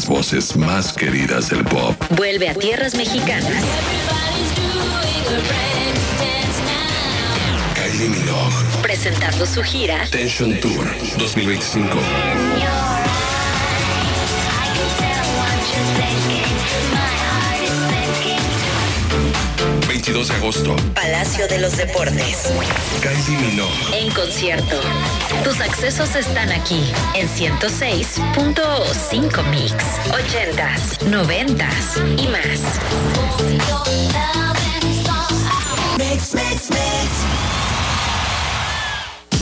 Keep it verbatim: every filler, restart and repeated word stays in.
las voces más queridas del pop. Vuelve a tierras mexicanas. Kylie Minogue. Presentando su gira Tension Tour dos mil veinticinco. veintidós de agosto. Palacio de los Deportes. Kylie Minogue. En concierto. Tus accesos están aquí en ciento seis punto cinco Mix. ochentas, noventas y más. Mix, mix, mix.